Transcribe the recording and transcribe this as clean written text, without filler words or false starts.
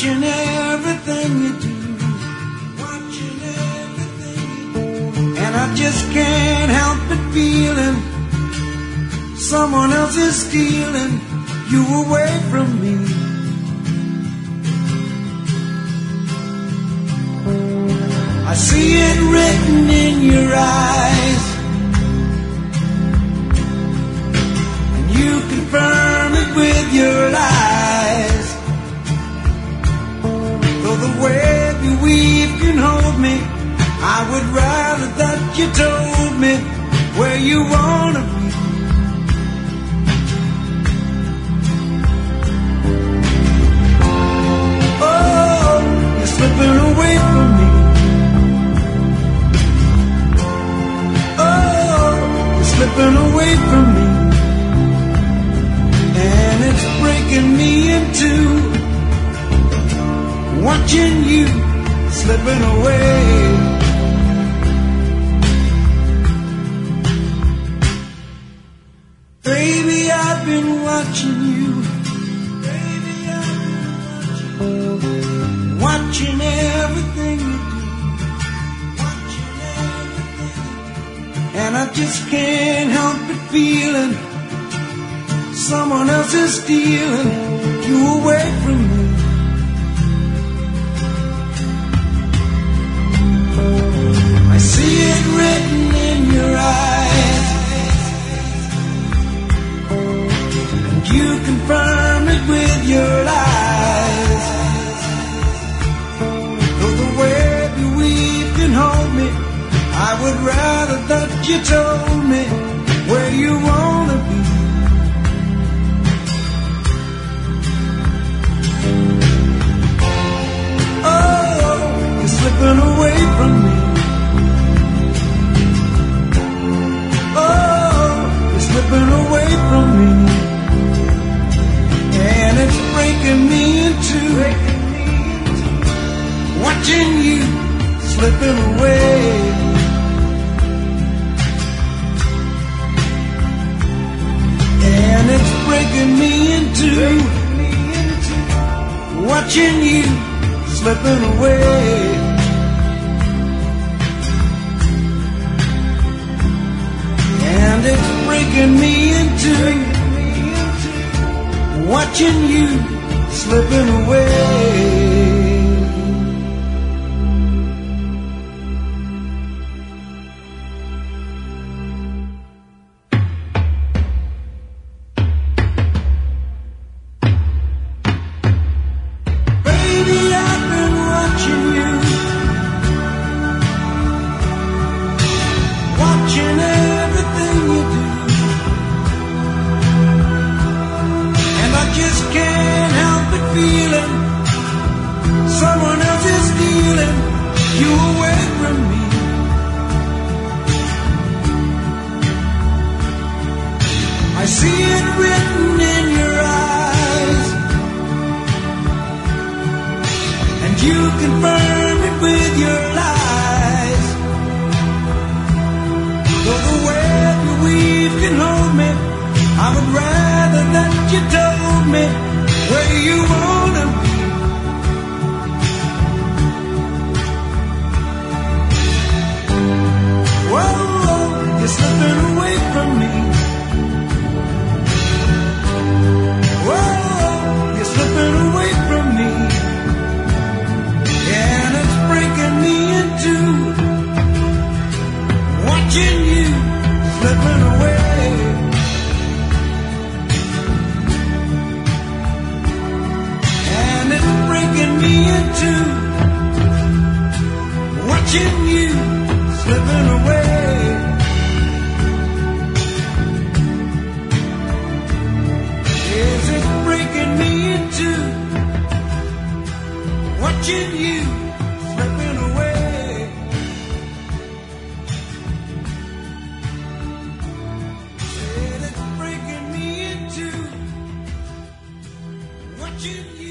watching everything you do, watching everything you do, and I just can't help but feeling someone else is stealing you away from me. I see it written in your eyes, and you confirm it with your lies. Though the web you weave can hold me, I would rather that you told me where you wanna be. Oh, you're slipping away from me. Slipping away from me, and it's breaking me in two, watching you slipping away. Baby, I've been watching you. Baby, I've been watching everything you do. And I just can't help but feeling someone else is stealing you away from me. I see it written in your eyes, and you confirm it with your lies. Though the web you weave can hold me, I would rather that you told me where you wanna be. Oh, you're slipping away from me. Oh, you're slipping away from me, and it's breaking me in two, watching you slipping away. And it's breaking me in two, watching you slipping away. And it's breaking me in two, watching you slipping away. I see it written in your eyes, and you confirm it with your lies. Though the web you weave can hold me, I would rather that you told me where you wanna be. Whoa, you're slipping away from me. Slipping away from me, and it's breaking me in two, watching you slipping away. And it's breaking me in two, watching you slipping away. Yes, it's breaking me into watching you slipping away. Said it's breaking me into watching you.